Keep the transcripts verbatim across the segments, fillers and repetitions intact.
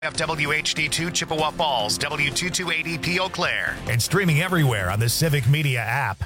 W H D two Chippewa Falls, W two two eighty P Eau Claire. And streaming everywhere on the Civic Media app.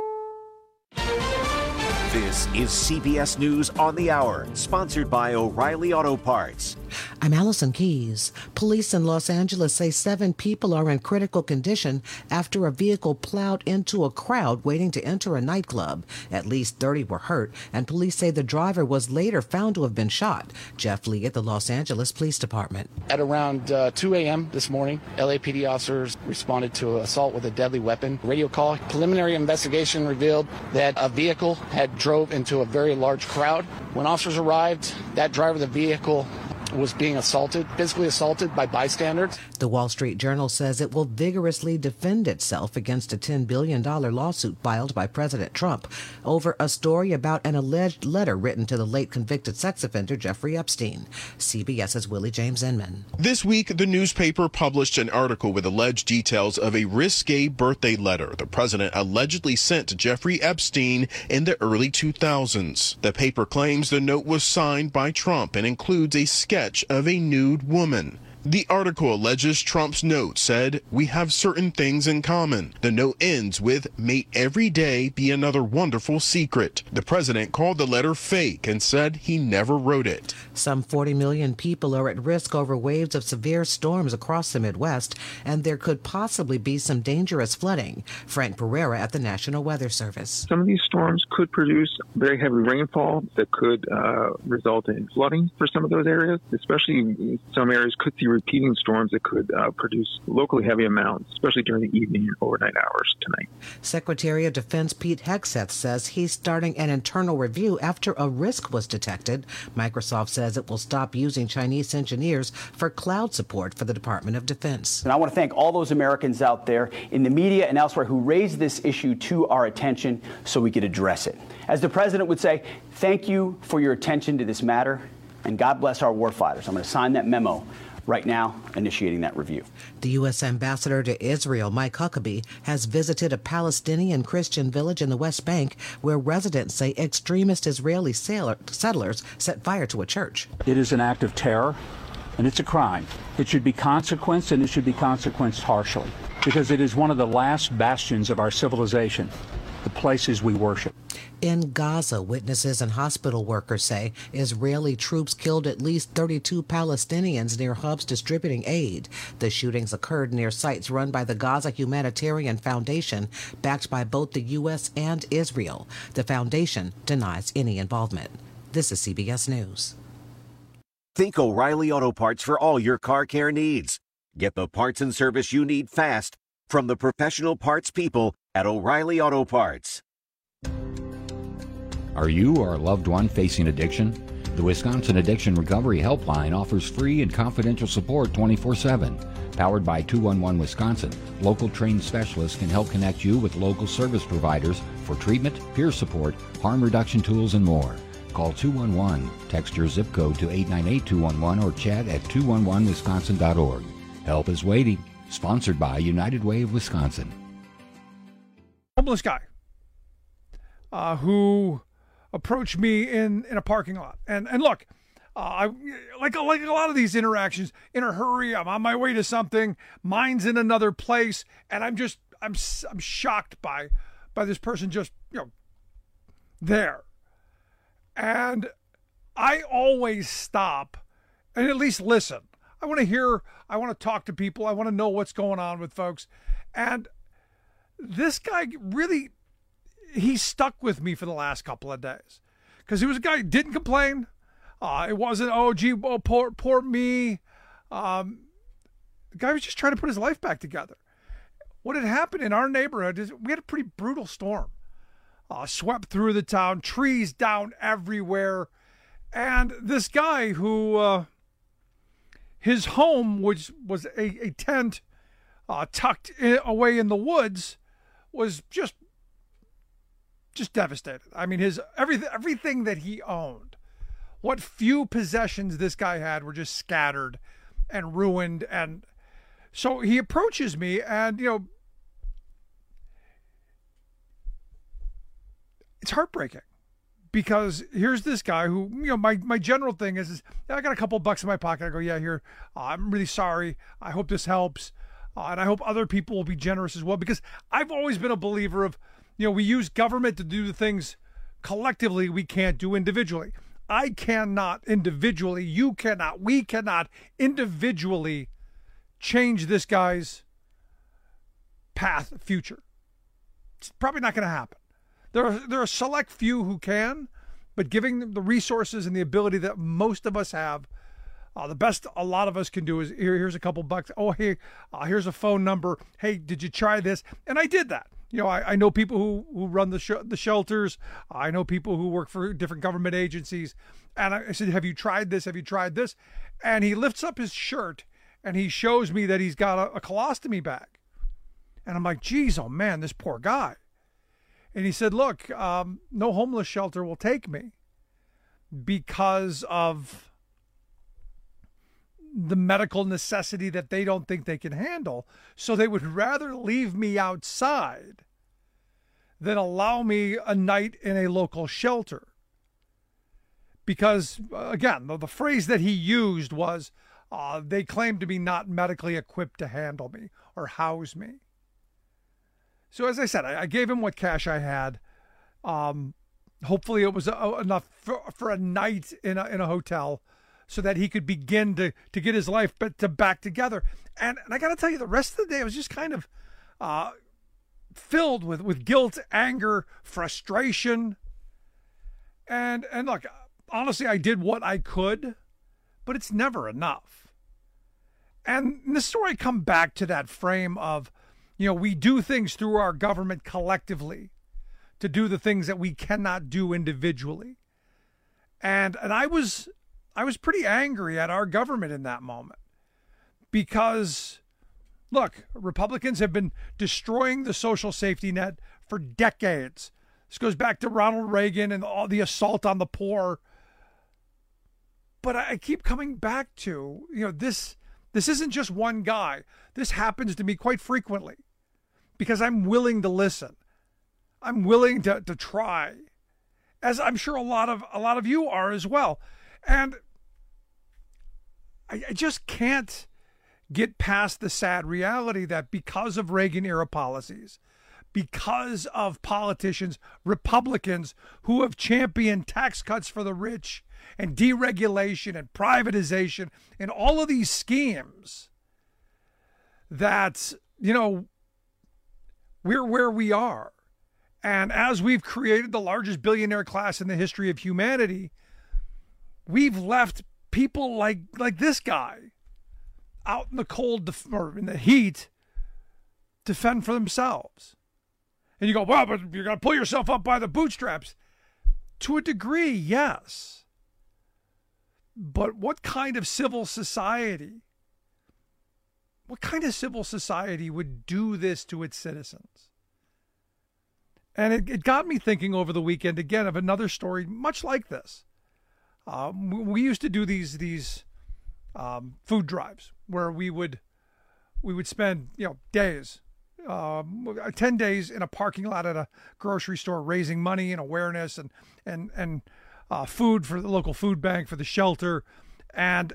This is C B S News on the Hour, sponsored by O'Reilly Auto Parts. I'm Allison Keys. Police in Los Angeles say seven people are in critical condition after a vehicle plowed into a crowd waiting to enter a nightclub. At least thirty were hurt, and police say the driver was later found to have been shot. Jeff Lee at the Los Angeles Police Department. At around uh, two a.m. this morning, L A P D officers responded to an assault with a deadly weapon. Radio call. Preliminary investigation revealed that a vehicle had drove into a very large crowd. When officers arrived, that driver of the vehicle was being assaulted, physically assaulted by bystanders. The Wall Street Journal says it will vigorously defend itself against a ten billion dollars lawsuit filed by President Trump over a story about an alleged letter written to the late convicted sex offender Jeffrey Epstein. CBS's Willie James Inman. This week, the newspaper published an article with alleged details of a risque birthday letter the president allegedly sent to Jeffrey Epstein in the early two thousands. The paper claims the note was signed by Trump and includes a sketch of a nude woman. The article alleges Trump's note said, "We have certain things in common." The note ends with, "May every day be another wonderful secret." The president called the letter fake and said he never wrote it. Some forty million people are at risk over waves of severe storms across the Midwest, and there could possibly be some dangerous flooding. Frank Pereira at the National Weather Service. Some of these storms could produce very heavy rainfall that could uh, result in flooding for some of those areas, especially some areas could see repeating storms that could uh, produce locally heavy amounts, especially during the evening and overnight hours tonight. Secretary of Defense Pete Hegseth says he's starting an internal review after a risk was detected. Microsoft says it will stop using Chinese engineers for cloud support for the Department of Defense. And I want to thank all those Americans out there in the media and elsewhere who raised this issue to our attention so we could address it. As the president would say, thank you for your attention to this matter, and God bless our warfighters. I'm going to sign that memo right now, initiating that review. The U S ambassador to Israel, Mike Huckabee, has visited a Palestinian Christian village in the West Bank where residents say extremist Israeli sailor, settlers set fire to a church. It is an act of terror, and it's a crime. It should be consequenced, and it should be consequenced harshly, because it is one of the last bastions of our civilization, the places we worship. In Gaza, witnesses and hospital workers say Israeli troops killed at least thirty-two Palestinians near hubs distributing aid. The shootings occurred near sites run by the Gaza Humanitarian Foundation, backed by both the U S and Israel. The foundation denies any involvement. This is C B S News. Think O'Reilly Auto Parts for all your car care needs. Get the parts and service you need fast from the professional parts people at O'Reilly Auto Parts. Are you or a loved one facing addiction? The Wisconsin Addiction Recovery Helpline offers free and confidential support twenty-four seven. Powered by two one one Wisconsin, local trained specialists can help connect you with local service providers for treatment, peer support, harm reduction tools, and more. Call two one one, text your zip code to eight nine eight two one one, or chat at two one one wisconsin dot org. Help is waiting. Sponsored by United Way of Wisconsin. Homeless guy uh, who approached me in, in a parking lot. And and look, uh, I like, like a lot of these interactions, in a hurry, I'm on my way to something, mine's in another place, and I'm just, I'm I'm shocked by, by this person just, you know, there. And I always stop and at least listen. I want to hear, I want to talk to people, I want to know what's going on with folks. And this guy really, he stuck with me for the last couple of days because he was a guy who didn't complain. Uh, it wasn't, oh, gee, oh, poor, poor me. Um, the guy was just trying to put his life back together. What had happened in our neighborhood is we had a pretty brutal storm. Uh, swept through the town, trees down everywhere. And this guy who, uh, his home, which was a, a tent uh, tucked in, away in the woods, was just just devastated. I mean, his everything everything that he owned, what few possessions this guy had, were just scattered and ruined. And so he approaches me, and you know, it's heartbreaking because here's this guy who, you know, my, my general thing is, is I got a couple bucks in my pocket. I go, yeah, here, uh, I'm really sorry. I hope this helps. Uh, and I hope other people will be generous as well, because I've always been a believer of, you know, we use government to do the things collectively we can't do individually. I cannot individually, you cannot, we cannot individually change this guy's path, future. It's probably not going to happen. There are, there are a select few who can, but giving them the resources and the ability that most of us have, uh, the best a lot of us can do is, here, here's a couple bucks. Oh, hey, uh, here's a phone number. Hey, did you try this? And I did that. You know, I, I know people who, who run the sh- the shelters. I know people who work for different government agencies. And I, I said, have you tried this? Have you tried this? And he lifts up his shirt and he shows me that he's got a, a colostomy bag. And I'm like, geez, oh man, this poor guy. And he said, look, um, no homeless shelter will take me because of the medical necessity that they don't think they can handle. So they would rather leave me outside than allow me a night in a local shelter. Because, again, the, the phrase that he used was, uh, they claim to be not medically equipped to handle me or house me. So as I said, I, I gave him what cash I had. Um, hopefully it was a, enough for, for a night in a, in a hotel so that he could begin to, to get his life but to back together. And, and I got to tell you, the rest of the day I was just kind of uh, filled with, with guilt, anger, frustration. And, and look, honestly, I did what I could, but it's never enough. And in the story, I come back to that frame of, you know, we do things through our government collectively to do the things that we cannot do individually. And and I was I was pretty angry at our government in that moment because, look, Republicans have been destroying the social safety net for decades. This goes back to Ronald Reagan and all the assault on the poor. But I keep coming back to, you know, this this isn't just one guy. This happens to me quite frequently because I'm willing to listen. I'm willing to, to try, as I'm sure a lot of a lot of you are as well. And I, I just can't get past the sad reality that because of Reagan-era policies, because of politicians, Republicans who have championed tax cuts for the rich and deregulation and privatization and all of these schemes, that, you know, we're where we are. And as we've created the largest billionaire class in the history of humanity, we've left people like like this guy out in the cold or in the heat to fend for themselves. And you go, well, but you're going to pull yourself up by the bootstraps. To a degree, yes. But what kind of civil society, what kind of civil society would do this to its citizens? And it, it got me thinking over the weekend again of another story much like this. Um, we used to do these these um, food drives where we would we would spend you know days, um, ten days in a parking lot at a grocery store, raising money and awareness and and and uh, food for the local food bank, for the shelter. And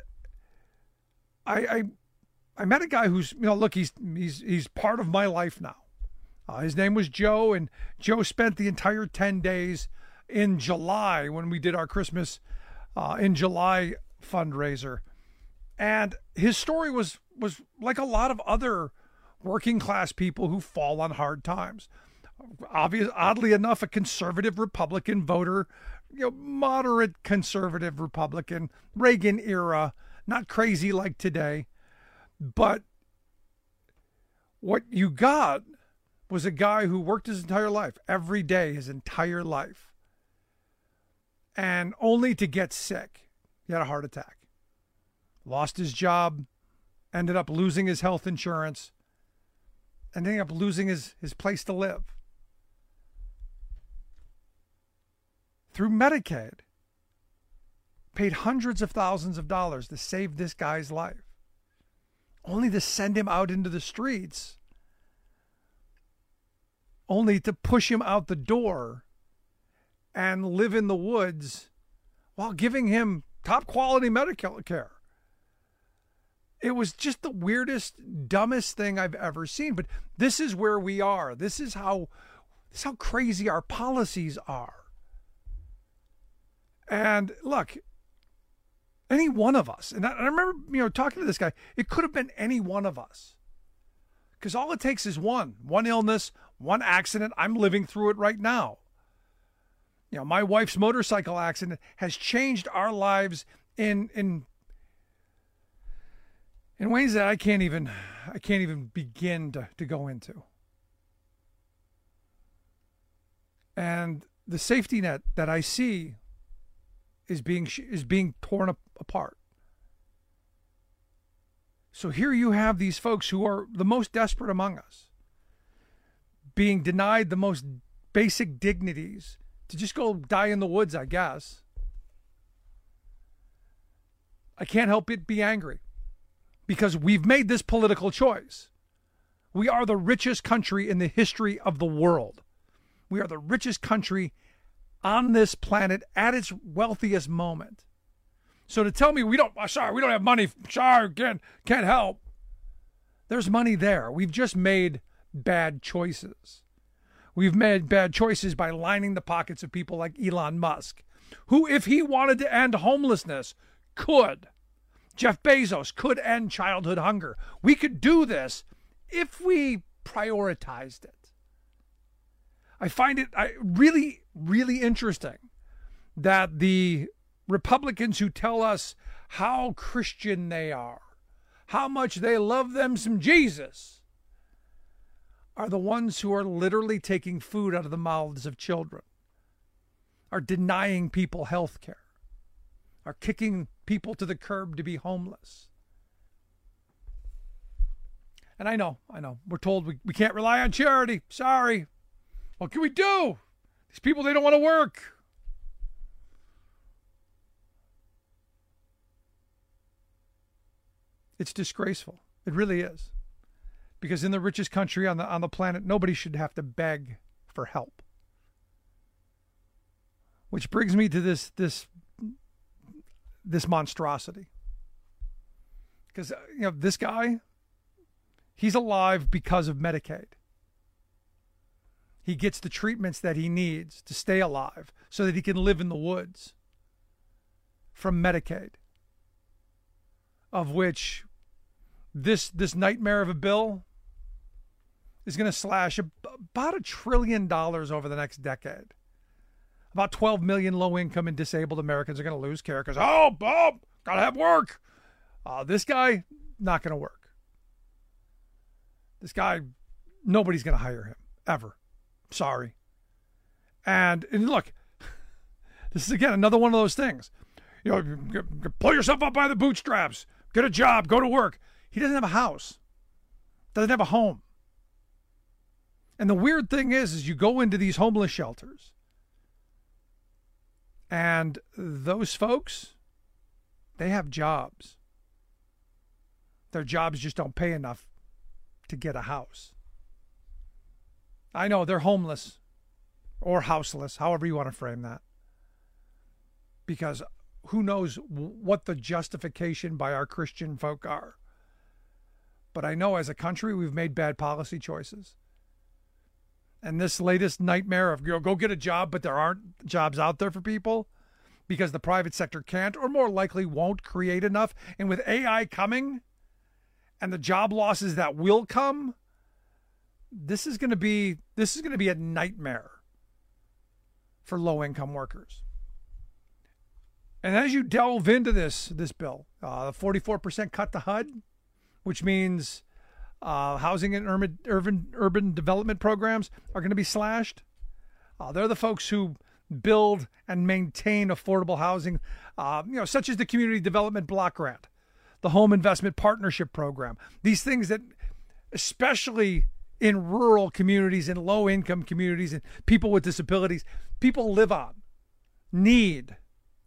I I, I met a guy who's you know look he's he's he's part of my life now. Uh, his name was Joe, and Joe spent the entire ten days in July when we did our Christmas uh, in July fundraiser. And his story was was like a lot of other working class people who fall on hard times. Obvious, oddly enough, a conservative Republican voter, you know, moderate conservative Republican, Reagan era, not crazy like today. But what you got was a guy who worked his entire life, every day, his entire life, and only to get sick. He had a heart attack, lost his job, ended up losing his health insurance, and ended up losing his, his place to live. Through Medicaid, paid hundreds of thousands of dollars to save this guy's life, only to send him out into the streets, only to push him out the door and live in the woods while giving him top quality medical care. It was just the weirdest, dumbest thing I've ever seen. But this is where we are. This is how, this is how crazy our policies are. And look, any one of us, and I, I remember, you know, talking to this guy, it could have been any one of us. Because all it takes is one, one illness, one accident. I'm living through it right now. You know, my wife's motorcycle accident has changed our lives in, in, in ways that I can't even, I can't even begin to, to go into. And the safety net that I see is being is being torn apart. So here you have these folks who are the most desperate among us being denied the most basic dignities to just go die in the woods, I guess. I can't help but be angry because we've made this political choice. We are the richest country in the history of the world. We are the richest country on this planet at its wealthiest moment. So to tell me we don't, sorry, we don't have money, sorry, can't, can't help. There's money there. We've just made bad choices. We've made bad choices by lining the pockets of people like Elon Musk, who, if he wanted to end homelessness, could. Jeff Bezos could end childhood hunger. We could do this if we prioritized it. I find it I, really, really interesting that the Republicans who tell us how Christian they are, how much they love them some Jesus, are the ones who are literally taking food out of the mouths of children, are denying people health care, are kicking people to the curb to be homeless. And I know, I know, we're told we, we can't rely on charity. Sorry. What can we do? These people, they don't want to work. It's disgraceful. It really is. Because in the richest country on the on the planet, nobody should have to beg for help. Which brings me to this this this monstrosity. Because you know, this guy, he's alive because of Medicaid. He gets the treatments that he needs to stay alive so that he can live in the woods from Medicaid, of which this this nightmare of a bill is going to slash about a trillion dollars over the next decade. About twelve million low-income and disabled Americans are going to lose care because, oh, Bob, got to have work. Uh, this guy, not going to work. This guy, nobody's going to hire him, ever. Sorry. And, and look, this is, again, another one of those things. You know, pull yourself up by the bootstraps. Get a job. Go to work. He doesn't have a house. Doesn't have a home. And the weird thing is, is you go into these homeless shelters, and those folks, they have jobs. Their jobs just don't pay enough to get a house. I know they're homeless or houseless, however you want to frame that. Because who knows what the justification by our Christian folk are. But I know as a country, we've made bad policy choices. And this latest nightmare of, you know, go get a job, but there aren't jobs out there for people because the private sector can't or more likely won't create enough. And with A I coming and the job losses that will come, this is going to be this is going to be a nightmare for low-income workers. And as you delve into this this bill, uh, the forty-four percent cut to H U D, which means uh, housing and urban, urban urban development programs are going to be slashed. Uh, they're the folks who build and maintain affordable housing, uh, you know, such as the Community Development Block Grant, the Home Investment Partnership Program. These things that, especially in rural communities, in low-income communities, and people with disabilities, people live on, need.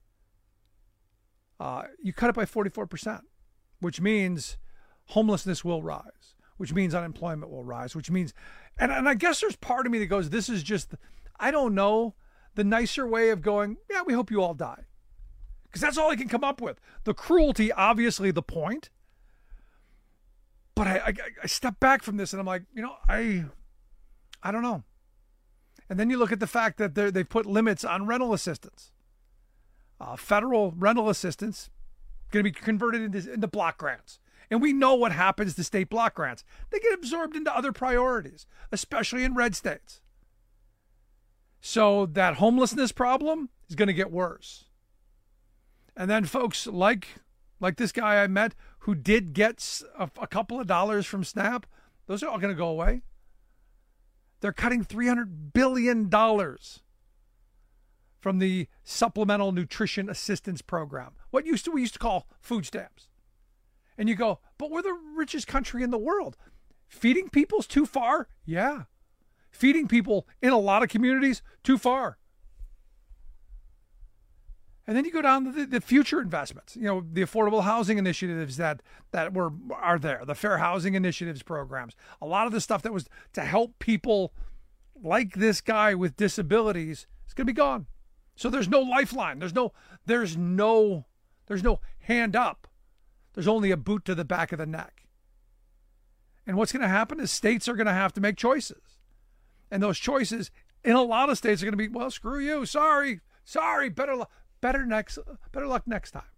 Uh, you cut it by forty-four percent, which means homelessness will rise, which means unemployment will rise, which means, and, and I guess there's part of me that goes, this is just, I don't know, the nicer way of going, yeah, we hope you all die. Because that's all I can come up with. The cruelty, obviously the point. But I, I, I step back from this and I'm like, you know, I, I don't know. And then you look at the fact that they've put limits on rental assistance. Uh, federal rental assistance going to be converted into, into block grants. And we know what happens to state block grants. They get absorbed into other priorities, especially in red states. So that homelessness problem is going to get worse. And then folks like like this guy I met who did get a, a couple of dollars from SNAP, those are all going to go away. They're cutting three hundred billion dollars from the Supplemental Nutrition Assistance Program. What used to we used to call food stamps. And you go, but we're the richest country in the world. Feeding people's too far? Yeah. Feeding people in a lot of communities, too far. And then you go down to the, the future investments, you know, the affordable housing initiatives that that were are there, the fair housing initiatives programs, a lot of the stuff that was to help people like this guy with disabilities is going to be gone. So there's no lifeline. There's no there's no there's no hand up. There's only a boot to the back of the neck. And what's going to happen is states are going to have to make choices. And those choices in a lot of states are going to be, well, screw you. Sorry. Sorry. Better luck. Better next, better luck next time.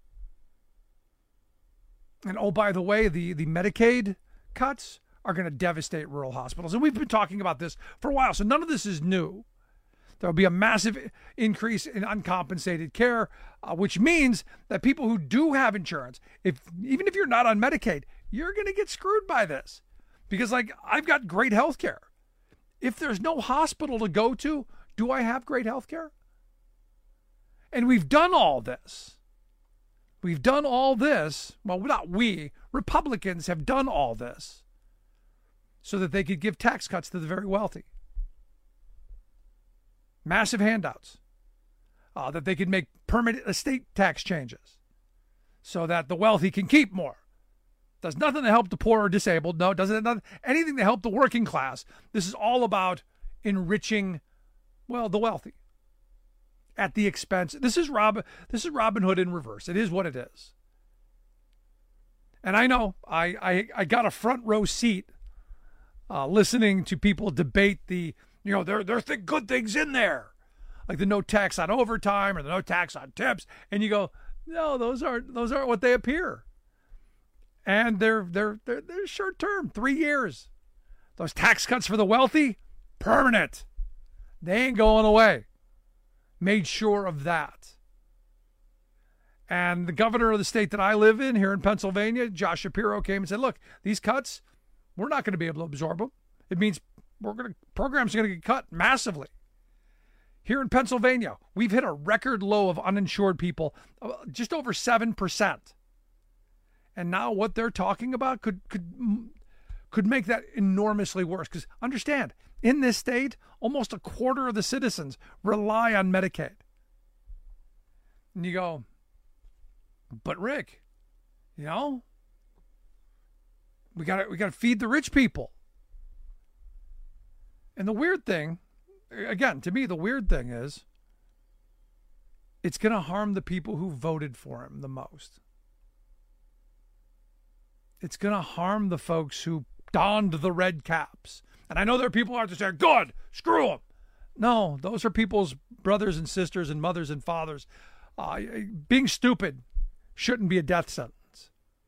And oh, by the way, the, the Medicaid cuts are going to devastate rural hospitals. And we've been talking about this for a while, so none of this is new. There will be a massive increase in uncompensated care, uh, which means that people who do have insurance, if even if you're not on Medicaid, you're going to get screwed by this. Because, like, I've got great health care. If there's no hospital to go to, do I have great health care? And we've done all this. We've done all this. Well, not we. Republicans have done all this so that they could give tax cuts to the very wealthy. Massive handouts. Uh, that they could make permanent estate tax changes so that the wealthy can keep more. Does nothing to help the poor or disabled. No, doesn't nothing, anything to help the working class. This is all about enriching, well, the wealthy. At the expense. This is Rob. This is Robin Hood in reverse. It is what it is. And I know I I, I got a front row seat uh, listening to people debate the, you know, there there are th- good things in there, like the no tax on overtime or the no tax on tips, and you go, no, those aren't those aren't what they appear. And they're they're they're, they're short term, three years. Those tax cuts for the wealthy, permanent. They ain't going away. Made sure of that. And the governor of the state that I live in here in Pennsylvania, Josh Shapiro, came and said, look, these cuts, we're not going to be able to absorb them. It means we're going to, programs are going to get cut massively. Here in Pennsylvania, we've hit a record low of uninsured people, just over seven percent. And now what they're talking about could could could make that enormously worse. Because understand, in this state, almost a quarter of the citizens rely on Medicaid. And you go, but Rick, you know, we got we got to feed the rich people. And the weird thing, again, to me, the weird thing is, it's going to harm the people who voted for him the most. It's going to harm the folks who donned the red caps. And I know there are people out there saying, good, screw them. No, those are people's brothers and sisters and mothers and fathers. Uh, being stupid shouldn't be a death sentence.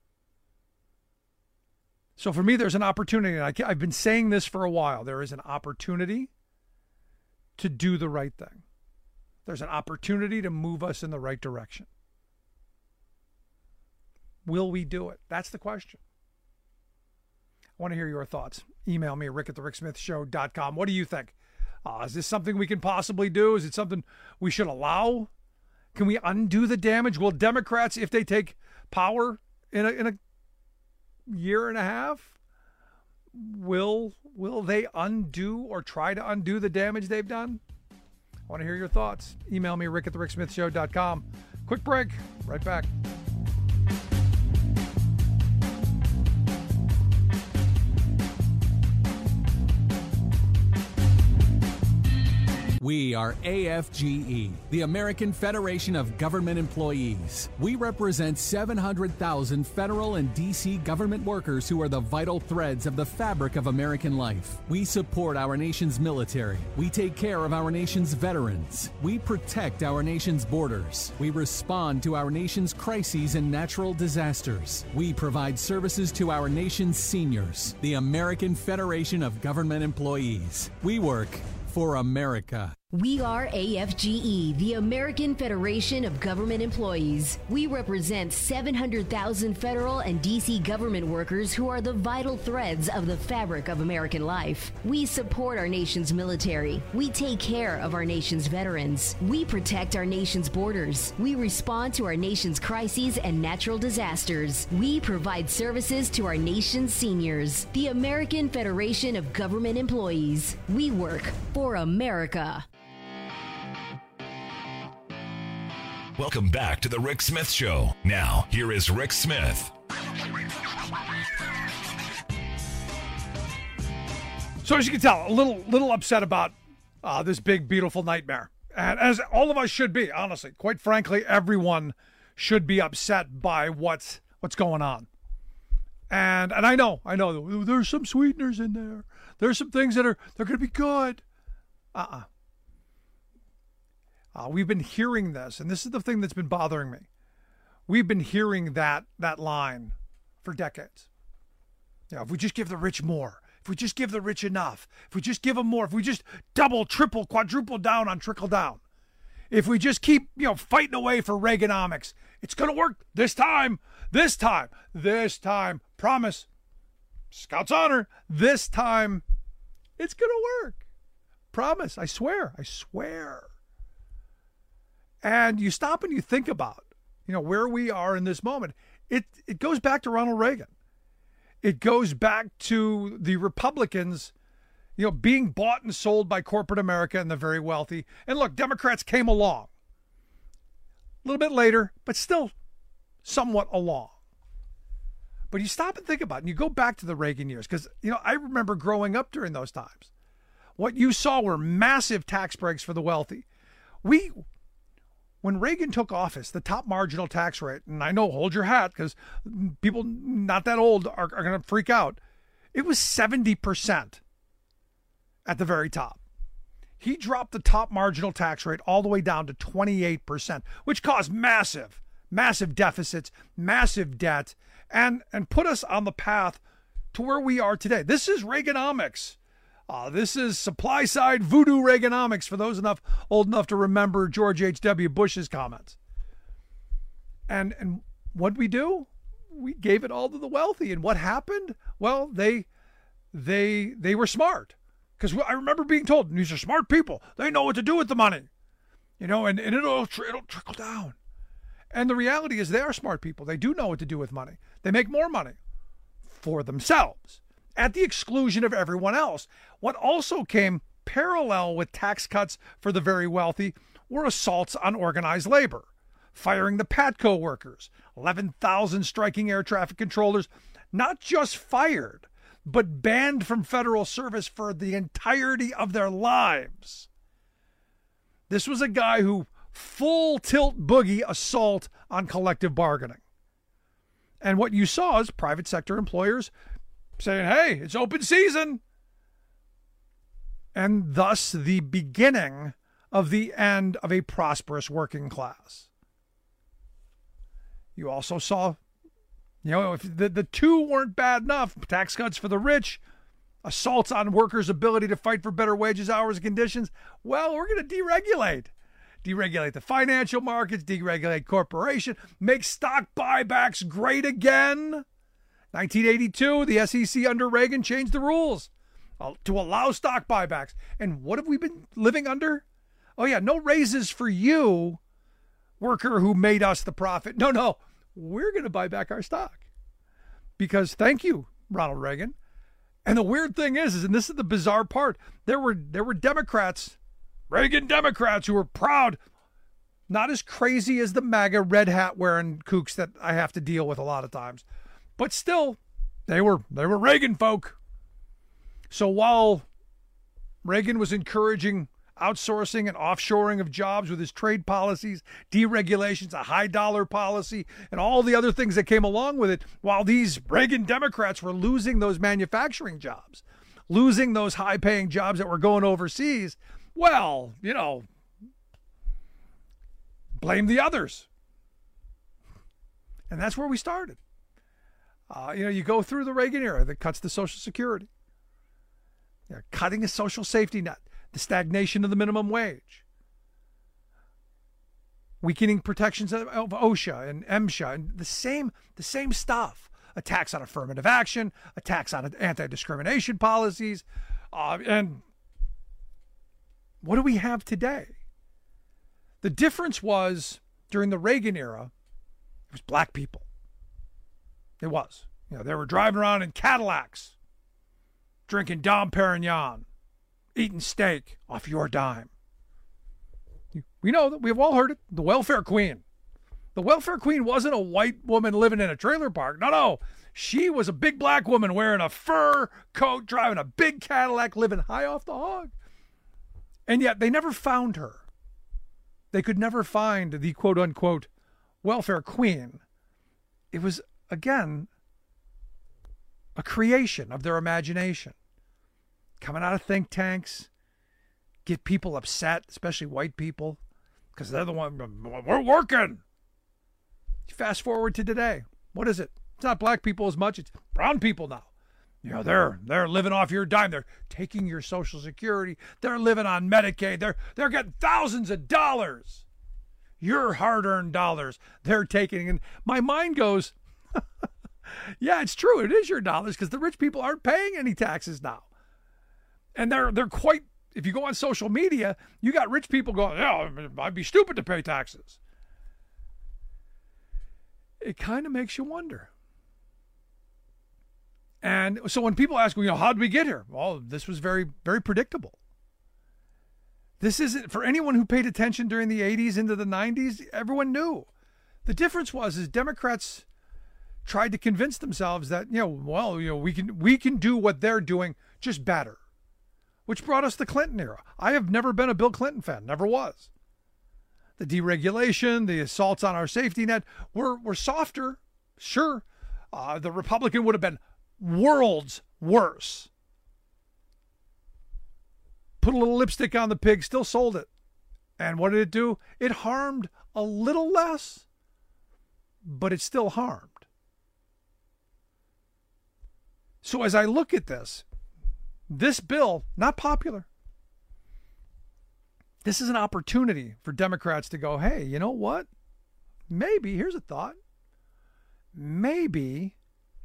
So for me, there's an opportunity. And I, I've been saying this for a while. There is an opportunity to do the right thing. There's an opportunity to move us in the right direction. Will we do it? That's the question. I want to hear your thoughts. Email me, rick at the rick smith show dot com. What do you think? Uh, is this something we can possibly do? Is it something we should allow? Can we undo the damage? Will Democrats, if they take power in a, in a year and a half, will will they undo or try to undo the damage they've done? I want to hear your thoughts. Email me, rick at the rick smith show dot com. Quick break. Right back. We are A F G E, the American Federation of Government Employees. We represent seven hundred thousand federal and D C government workers who are the vital threads of the fabric of American life. We support our nation's military. We take care of our nation's veterans. We protect our nation's borders. We respond to our nation's crises and natural disasters. We provide services to our nation's seniors. The American Federation of Government Employees. We work for America. We are A F G E, the American Federation of Government Employees. We represent seven hundred thousand federal and D C government workers who are the vital threads of the fabric of American life. We support our nation's military. We take care of our nation's veterans. We protect our nation's borders. We respond to our nation's crises and natural disasters. We provide services to our nation's seniors. The American Federation of Government Employees. We work for America. Welcome back to the Rick Smith Show. Now, here is Rick Smith. So as you can tell, a little little upset about uh, this big, beautiful nightmare. And as all of us should be, honestly. Quite frankly, everyone should be upset by what's what's going on. And and I know, I know, there's some sweeteners in there. There's some things that are they're going to be good. Uh-uh. Uh, we've been hearing this, and this is the thing that's been bothering me. We've been hearing that that line for decades. You know, if we just give the rich more, if we just give the rich enough, if we just give them more, if we just double, triple, quadruple down on trickle down, if we just keep, you know, fighting away for Reaganomics, it's going to work this time, this time, this time, promise, Scout's honor, this time, it's going to work. Promise, I swear, I swear. And you stop and you think about, you know, where we are in this moment. It it goes back to Ronald Reagan. It goes back to the Republicans, you know, being bought and sold by corporate America and the very wealthy. And look, Democrats came along a little bit later, but still somewhat along. But you stop and think about it, and you go back to the Reagan years, because, you know, I remember growing up during those times. What you saw were massive tax breaks for the wealthy. We... When Reagan took office, the top marginal tax rate, and I know, hold your hat, because people not that old are, are going to freak out, it was seventy percent at the very top. He dropped the top marginal tax rate all the way down to twenty-eight percent, which caused massive, massive deficits, massive debt, and, and put us on the path to where we are today. This is Reaganomics. Uh, this is supply-side voodoo Reaganomics for those enough old enough to remember George H W. Bush's comments. And and what we do? We gave it all to the wealthy. And what happened? Well, they they they were smart. Because I remember being told, these are smart people. They know what to do with the money. You know, and, and it'll, it'll trickle down. And the reality is they are smart people. They do know what to do with money. They make more money for themselves, at the exclusion of everyone else. What also came parallel with tax cuts for the very wealthy were assaults on organized labor, firing the Patco workers, eleven thousand striking air traffic controllers, not just fired, but banned from federal service for the entirety of their lives. This was a guy who full tilt boogie assault on collective bargaining. And what you saw is private sector employers saying, hey, it's open season. And thus the beginning of the end of a prosperous working class. You also saw, you know, if the, the two weren't bad enough, tax cuts for the rich, assaults on workers' ability to fight for better wages, hours, and conditions, well, we're going to deregulate. Deregulate the financial markets, deregulate corporation, make stock buybacks great again. nineteen eighty-two, the S E C under Reagan changed the rules to allow stock buybacks. And what have we been living under? Oh, yeah, no raises for you, worker who made us the profit. No, no, we're going to buy back our stock. Because thank you, Ronald Reagan. And the weird thing is, is, and this is the bizarre part, there were there were Democrats, Reagan Democrats, who were proud, not as crazy as the MAGA red hat wearing kooks that I have to deal with a lot of times. But still, they were they were Reagan folk. So while Reagan was encouraging outsourcing and offshoring of jobs with his trade policies, deregulations, a high dollar policy, and all the other things that came along with it, while these Reagan Democrats were losing those manufacturing jobs, losing those high-paying jobs that were going overseas. Well, you know, blame the others. And that's where we started. Uh, you know, you go through the Reagan era that cuts the Social Security. They're cutting a social safety net, the stagnation of the minimum wage, weakening protections of, of OSHA and MSHA, and the same, the same stuff. Attacks on affirmative action, attacks on anti-discrimination policies. Uh, and what do we have today? The difference was during the Reagan era, it was black people. It was. You know, they were driving around in Cadillacs, drinking Dom Perignon, eating steak off your dime. We know that. We've all heard it. The welfare queen. The welfare queen wasn't a white woman living in a trailer park. No, no. She was a big black woman wearing a fur coat, driving a big Cadillac, living high off the hog. And yet they never found her. They could never find the quote-unquote welfare queen. It was, again, a creation of their imagination. Coming out of think tanks, get people upset, especially white people, because they're the one, we're working. Fast forward to today. What is it? It's not black people as much. It's brown people now. You know, they're they're living off your dime. They're taking your Social Security. They're living on Medicaid. They're they're getting thousands of dollars. Your hard-earned dollars. They're taking. And my mind goes, yeah, it's true. It is your dollars because the rich people aren't paying any taxes now. And they're they're quite, if you go on social media, you got rich people going, yeah, I'd be stupid to pay taxes. It kind of makes you wonder. And so when people ask, you know, how did we get here? Well, this was very, very predictable. This isn't, for anyone who paid attention during the eighties into the nineties, everyone knew. The difference was is Democrats tried to convince themselves that, you know, well, you know, we can we can do what they're doing just better, which brought us the Clinton era. I have never been a Bill Clinton fan, never was. The deregulation, the assaults on our safety net were, were softer, sure. Uh, the Republican would have been worlds worse. Put a little lipstick on the pig, still sold it. And what did it do? It harmed a little less, but it still harmed. So as I look at this, this bill, not popular. This is an opportunity for Democrats to go, hey, you know what? Maybe, here's a thought. Maybe,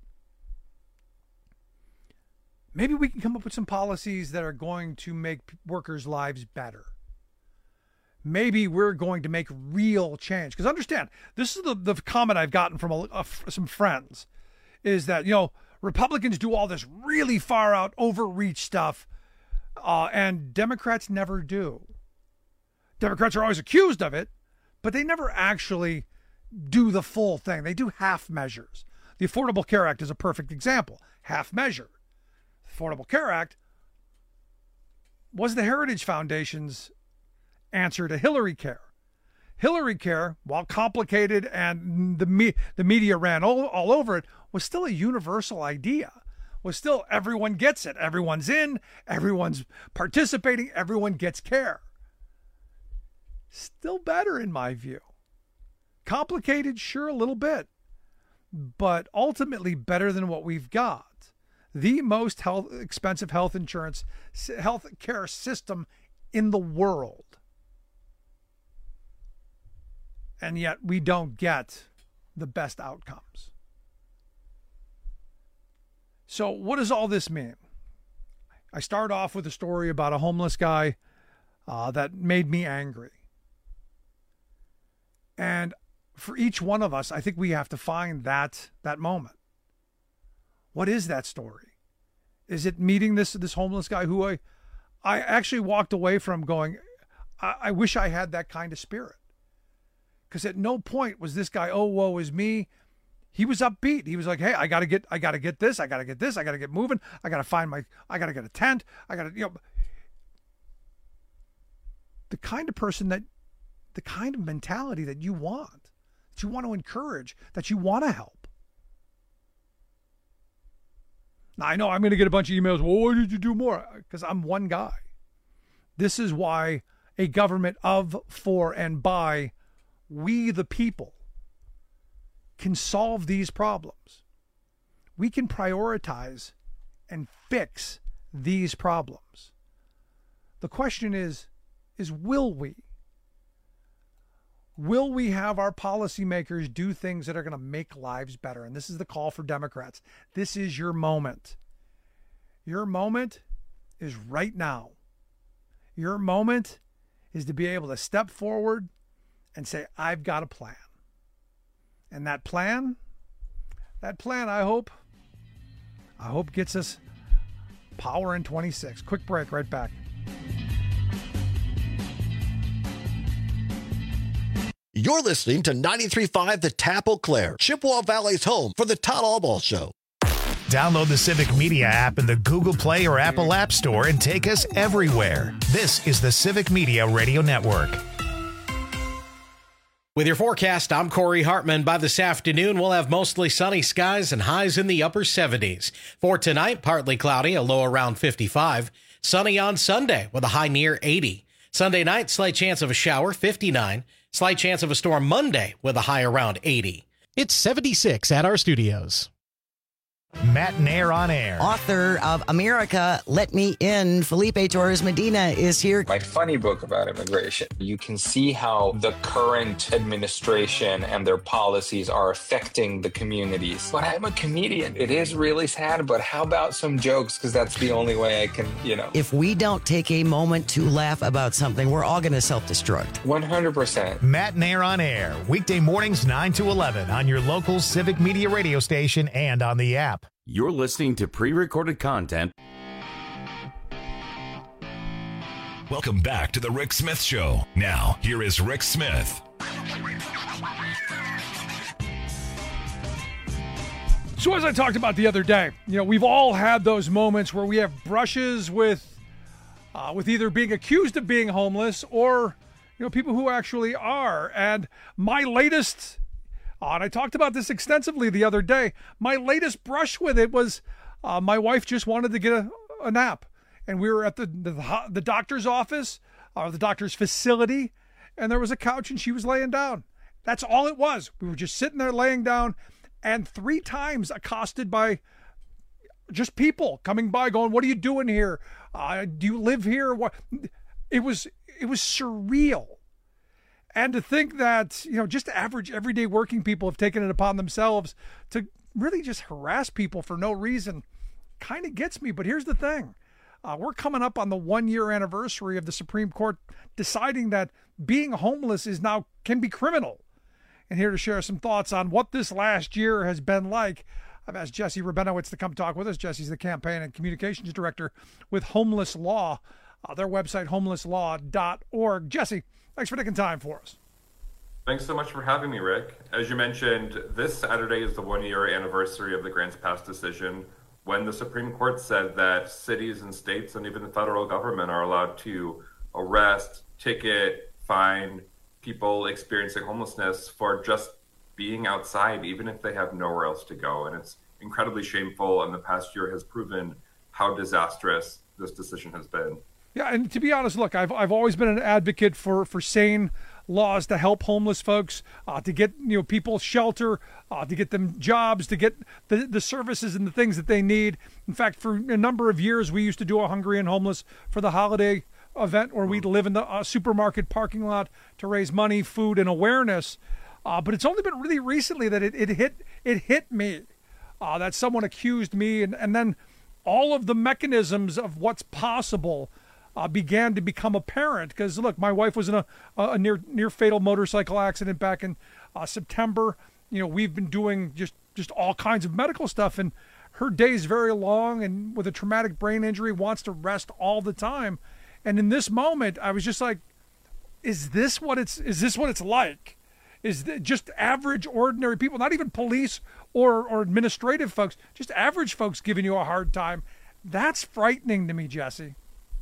maybe we can come up with some policies that are going to make workers' lives better. Maybe we're going to make real change. Because understand, this is the, the comment I've gotten from a, a, some friends, is that, you know, Republicans do all this really far out overreach stuff, uh, and Democrats never do. Democrats are always accused of it, but they never actually do the full thing. They do half measures. The Affordable Care Act is a perfect example. Half measure. The Affordable Care Act was the Heritage Foundation's answer to Hillary Care. Hillary Care, while complicated and the me- the media ran all, all over it, was still a universal idea. Was still everyone gets it. Everyone's in. Everyone's participating. Everyone gets care. Still better in my view. Complicated, sure, a little bit, but ultimately better than what we've got. The most health, expensive health insurance, health care system in the world. And yet we don't get the best outcomes. So what does all this mean? I start off with a story about a homeless guy uh, that made me angry. And for each one of us, I think we have to find that that moment. What is that story? Is it meeting this this homeless guy who I, I actually walked away from going, I, I wish I had that kind of spirit. Because at no point was this guy, oh, woe is me. He was upbeat. He was like, hey, I gotta get, I gotta get this, I gotta get this, I gotta get moving, I gotta find my, I gotta get a tent, I gotta, you know. the kind of person that, the kind of mentality that you want, that you want to encourage, that you want to help. Now, I know I'm going to get a bunch of emails. Well, why did you do more? Because I'm one guy. This is why a government of, for, and by we the people can solve these problems. We can prioritize and fix these problems. The question is, is will we? Will we have our policymakers do things that are going to make lives better? And this is the call for Democrats. This is your moment. Your moment is right now. Your moment is to be able to step forward and say, I've got a plan. And that plan, that plan, I hope, I hope gets us power in twenty-six. Quick break, right back. You're listening to ninety-three point five The Tap Eau Claire, Chippewa Valley's home for the Todd Albaugh Show. Download the Civic Media app in the Google Play or Apple App Store and take us everywhere. This is the Civic Media Radio Network. With your forecast, I'm Corey Hartman. By this afternoon, we'll have mostly sunny skies and highs in the upper seventies. For tonight, partly cloudy, a low around fifty-five. Sunny on Sunday with a high near eighty. Sunday night, slight chance of a shower, fifty-nine. Slight chance of a storm Monday with a high around eighty. It's seventy-six at our studios. Matt Nair on air. Author of America, Let Me In, Felipe Torres Medina is here. My funny book about immigration. You can see how the current administration and their policies are affecting the communities. But I'm a comedian. It is really sad, but how about some jokes? Because that's the only way I can, you know. If we don't take a moment to laugh about something, we're all going to self-destruct. one hundred percent. Matt Nair on air, weekday mornings nine to eleven on your local Civic Media radio station and on the app. You're listening to pre-recorded content. Welcome back to the Rick Smith Show. Now, here is Rick Smith. So as I talked about the other day, you know, we've all had those moments where we have brushes with, uh, with either being accused of being homeless or, you know, people who actually are. And my latest... Uh, and I talked about this extensively the other day. My latest brush with it was uh, my wife just wanted to get a, a nap. And we were at the, the, the doctor's office, or the doctor's facility, and there was a couch and she was laying down. That's all it was. We were just sitting there laying down, and three times accosted by just people coming by going, what are you doing here? Uh, do you live here? What? It was, it was surreal. And to think that, you know, just average everyday working people have taken it upon themselves to really just harass people for no reason kind of gets me. But here's the thing. Uh, we're coming up on the one-year anniversary of the Supreme Court deciding that being homeless is now can be criminal. And here to share some thoughts on what this last year has been like, I've asked Jesse Rabinowitz to come talk with us. Jesse's the campaign and communications director with Homeless Law, uh, their website, homeless law dot org. Jesse, thanks for taking time for us. Thanks so much for having me, Rick. As you mentioned, this Saturday is the one-year anniversary of the Grants Pass decision, when the Supreme Court said that cities and states and even the federal government are allowed to arrest, ticket, fine people experiencing homelessness for just being outside, even if they have nowhere else to go. And it's incredibly shameful, and the past year has proven how disastrous this decision has been. Yeah, and to be honest, look, I've I've always been an advocate for, for sane laws to help homeless folks, uh, to get you know people shelter, uh, to get them jobs, to get the, the services and the things that they need. In fact, for a number of years, we used to do a Hungry and Homeless for the holiday event where we'd live in the uh, supermarket parking lot to raise money, food, and awareness. Uh, but it's only been really recently that it, it hit it hit me uh, that someone accused me, and, and then all of the mechanisms of what's possible Uh, began to become apparent. Because look, my wife was in a, a near near fatal motorcycle accident back in uh, September. You know, we've been doing just just all kinds of medical stuff, and her day's very long, and with a traumatic brain injury, wants to rest all the time. And in this moment, I was just like, is this what it's is this what it's like? Is it just average, ordinary people, not even police or or administrative folks, just average folks giving you a hard time? That's frightening to me, Jesse.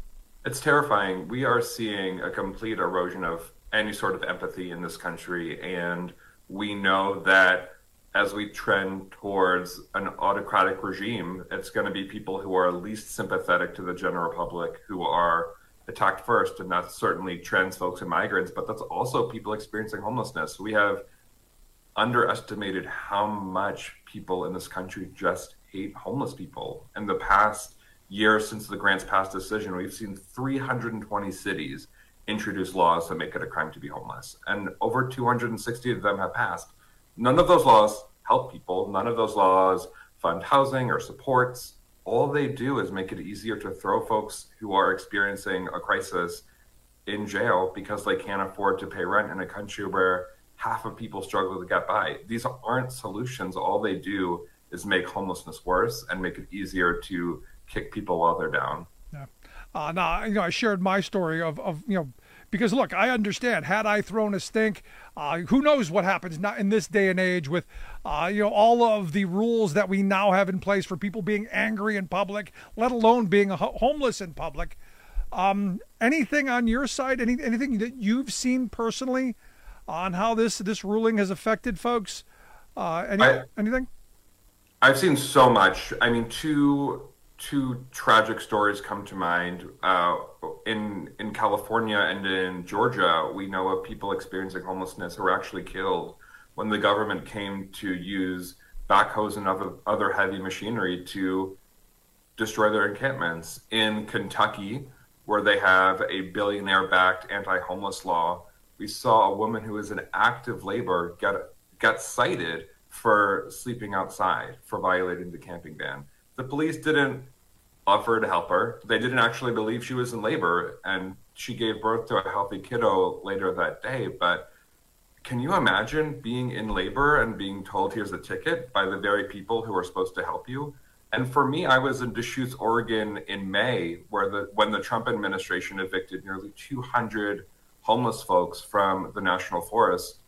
It's terrifying. We are seeing a complete erosion of any sort of empathy in this country, and we know that as we trend towards an autocratic regime, it's going to be people who are least sympathetic to the general public who are attacked first, and that's certainly trans folks and migrants, but that's also people experiencing homelessness. We have underestimated how much people in this country just hate homeless people. In the past year since the Grants Pass decision, we've seen three hundred twenty cities introduce laws that make it a crime to be homeless, and over two hundred sixty of them have passed. None of those laws help people. None of those laws fund housing or supports. All they do is make it easier to throw folks who are experiencing a crisis in jail because they can't afford to pay rent in a country where half of people struggle to get by. These aren't solutions. All they do is make homelessness worse and make it easier to kick people while they're down. Yeah. Uh, now, you know, I shared my story of, of, you know, because look, I understand, had I thrown a stink, uh, who knows what happens not in this day and age with, uh, you know, all of the rules that we now have in place for people being angry in public, let alone being a ho- homeless in public. Um, anything on your side, any, anything that you've seen personally on how this, this ruling has affected folks? Uh, any, I, anything? I've seen so much. I mean, two two tragic stories come to mind. Uh, in in California and in Georgia, we know of people experiencing homelessness who were actually killed when the government came to use backhoes and other, other heavy machinery to destroy their encampments. In Kentucky, where they have a billionaire-backed anti-homeless law, we saw a woman who was in active labor get get cited for sleeping outside, for violating the camping ban. The police didn't offer to help her. They didn't actually believe she was in labor, and she gave birth to a healthy kiddo later that day. But can you imagine being in labor and being told, here's a ticket, by the very people who are supposed to help you? And for me, I was in Deschutes, Oregon in May, where the when the Trump administration evicted nearly two hundred homeless folks from the National Forest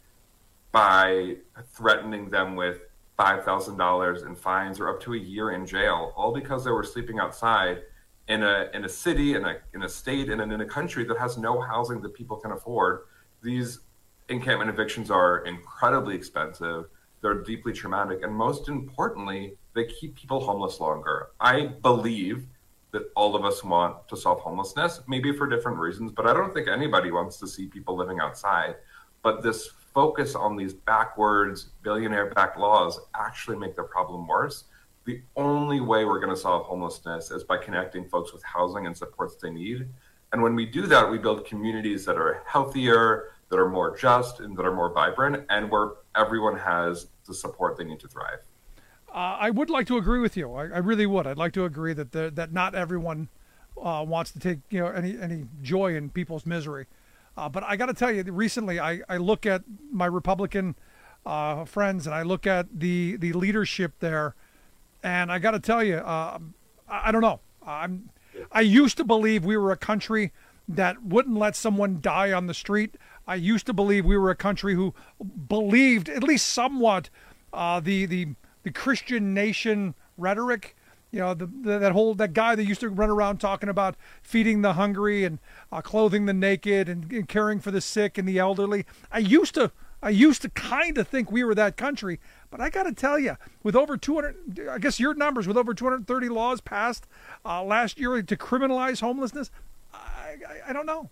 by threatening them with five thousand dollars in fines or up to a year in jail, all because they were sleeping outside in a in a city, in a in a state, and in a country that has no housing that people can afford. These encampment evictions are incredibly expensive. They're deeply traumatic, and most importantly, they keep people homeless longer. I believe that all of us want to solve homelessness, maybe for different reasons, but I don't think anybody wants to see people living outside. But this focus on these backwards billionaire-backed laws actually make the problem worse. The only way we're going to solve homelessness is by connecting folks with housing and supports they need. And when we do that, we build communities that are healthier, that are more just, and that are more vibrant, and where everyone has the support they need to thrive. Uh, I would like to agree with you. I, I really would. I'd like to agree that the, that not everyone uh, wants to take you know any any joy in people's misery. Uh, but I got to tell you, recently I, I look at my Republican uh, friends and I look at the, the leadership there, and I got to tell you, uh, I, I don't know. I'm, I used to believe we were a country that wouldn't let someone die on the street. I used to believe we were a country who believed, at least somewhat, uh, the the the Christian nation rhetoric. You know, the, the, that whole, that guy that used to run around talking about feeding the hungry and uh, clothing the naked and, and caring for the sick and the elderly. I used to, I used to kind of think we were that country, but I got to tell you, with over two hundred, I guess your numbers, with over two hundred thirty laws passed uh, last year to criminalize homelessness, I, I, I don't know.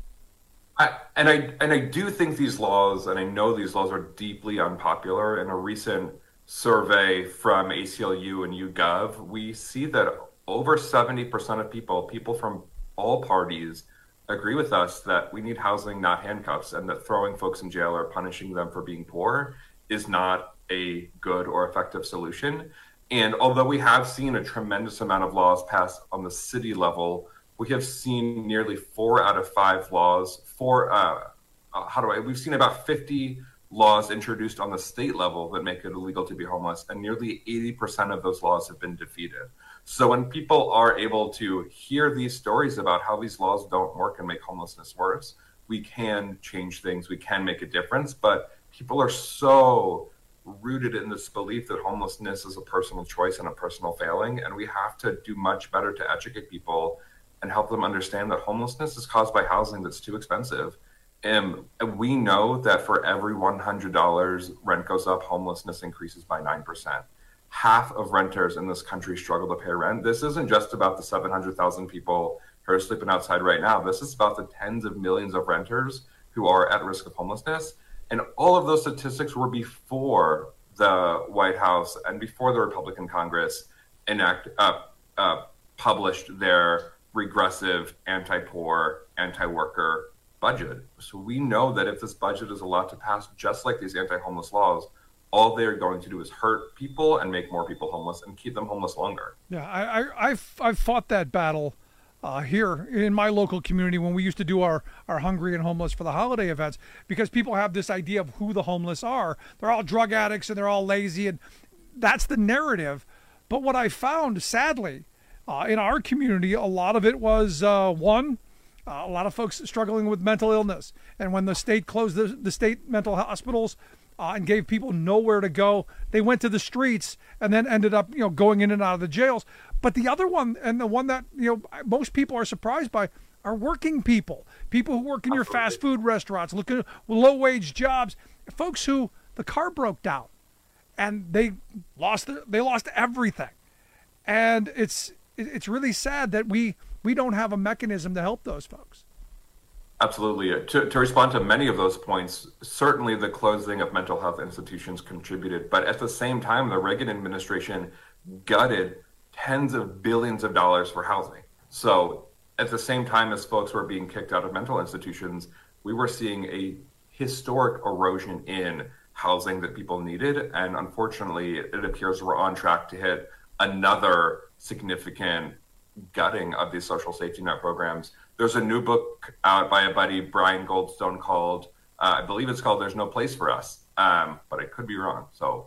I, and I and I do think these laws, and I know these laws are deeply unpopular. In a recent survey from A C L U and YouGov, we see that over seventy percent of people, people from all parties, agree with us that we need housing, not handcuffs, and that throwing folks in jail or punishing them for being poor is not a good or effective solution. And although we have seen a tremendous amount of laws passed on the city level, we have seen nearly four out of five laws, four, uh, uh, how do I, we've seen about fifty laws introduced on the state level that make it illegal to be homeless, and nearly eighty percent of those laws have been defeated. So when people are able to hear these stories about how these laws don't work and make homelessness worse, we can change things, we can make a difference, but people are so rooted in this belief that homelessness is a personal choice and a personal failing, and we have to do much better to educate people and help them understand that homelessness is caused by housing that's too expensive. And we know that for every one hundred dollars rent goes up, homelessness increases by nine percent. Half of renters in this country struggle to pay rent. This isn't just about the seven hundred thousand people who are sleeping outside right now. This is about the tens of millions of renters who are at risk of homelessness. And all of those statistics were before the White House and before the Republican Congress enact, uh, uh, published their regressive, anti-poor, anti-worker budget. So we know that if this budget is allowed to pass, just like these anti-homeless laws, all they're going to do is hurt people and make more people homeless and keep them homeless longer. Yeah, I, I, I've, I've fought that battle uh, here in my local community when we used to do our, our Hungry and Homeless for the holiday events, because people have this idea of who the homeless are. They're all drug addicts and they're all lazy, and that's the narrative. But what I found, sadly, uh, in our community, a lot of it was, uh, one, Uh, a lot of folks struggling with mental illness. And when the state closed the, the state mental hospitals uh, and gave people nowhere to go, they went to the streets and then ended up, you know, going in and out of the jails. But the other one, and the one that, you know, most people are surprised by, are working people, people who work in your fast food restaurants, looking at low wage jobs, folks who the car broke down and they lost, their, they lost everything. And it's, it's really sad that we, we don't have a mechanism to help those folks. Absolutely. To, to respond to many of those points, certainly the closing of mental health institutions contributed. But at the same time, the Reagan administration gutted tens of billions of dollars for housing. So at the same time as folks were being kicked out of mental institutions, we were seeing a historic erosion in housing that people needed. And unfortunately, it appears we're on track to hit another significant gutting of these social safety net programs. There's a new book out by a buddy, Brian Goldstone, called, uh, I believe it's called There's No Place for Us, um, but I could be wrong. So,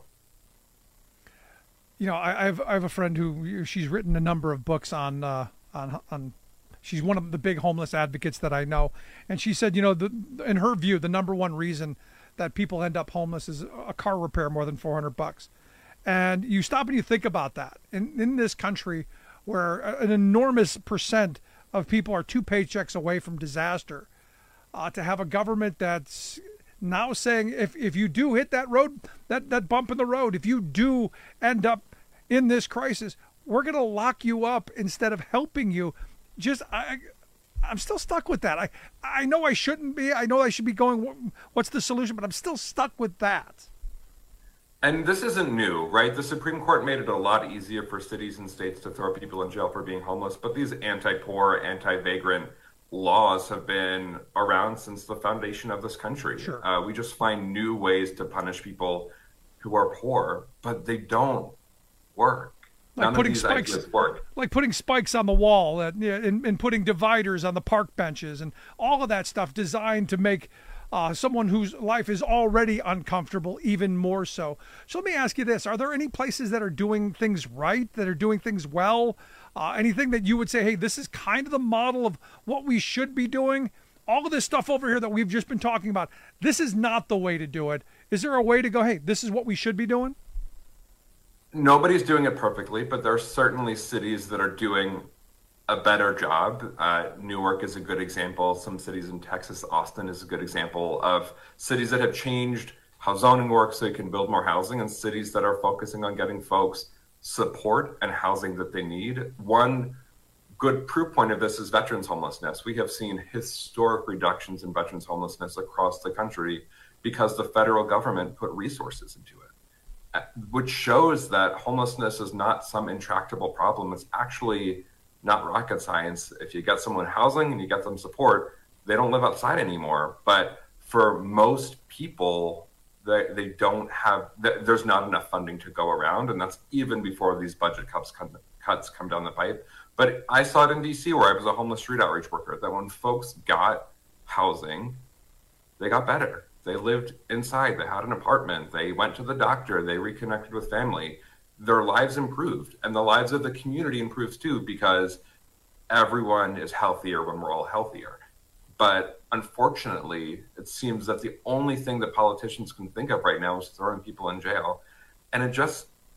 you know, I, I have I have a friend who, she's written a number of books on, uh, on, on, she's one of the big homeless advocates that I know. And she said, you know, the, in her view, the number one reason that people end up homeless is a car repair more than four hundred bucks. And you stop and you think about that. In, in this country, where an enormous percent of people are two paychecks away from disaster, uh, to have a government that's now saying, if, if you do hit that road, that, that bump in the road, if you do end up in this crisis, we're going to lock you up instead of helping you. Just, I, I'm still stuck with that. I, I know I shouldn't be. I know I should be going, what's the solution? But I'm still stuck with that. And this isn't new, right? The Supreme Court made it a lot easier for cities and states to throw people in jail for being homeless, but these anti-poor, anti-vagrant laws have been around since the foundation of this country. Sure. Uh, we just find new ways to punish people who are poor, but they don't work. Like None putting of these spikes, ideas work. like putting spikes on the wall, and, and, and putting dividers on the park benches, and all of that stuff designed to make Uh, someone whose life is already uncomfortable even more so. So let me ask you this. Are there any places that are doing things right, that are doing things well? Uh, anything that you would say, hey, this is kind of the model of what we should be doing? All of this stuff over here that we've just been talking about, this is not the way to do it. Is there a way to go, hey, this is what we should be doing? Nobody's doing it perfectly, but there are certainly cities that are doing a better job. Uh, Newark is a good example. Some cities in Texas, Austin is a good example of cities that have changed how zoning works so you can build more housing, and cities that are focusing on getting folks support and housing that they need. One good proof point of this is veterans homelessness. We have seen historic reductions in veterans homelessness across the country because the federal government put resources into it, which shows that homelessness is not some intractable problem. It's actually not rocket science. If you get someone housing and you get them support, they don't live outside anymore. But for most people, they, they don't have, there's not enough funding to go around. And that's even before these budget cuts come, cuts come down the pipe. But I saw it in D C where I was a homeless street outreach worker, that when folks got housing, they got better. They lived inside, they had an apartment, they went to the doctor, they reconnected with family. Their lives improved, and the lives of the community improves too, because everyone is healthier when we're all healthier. But unfortunately, it seems that the only thing that politicians can think of right now is throwing people in jail. And it just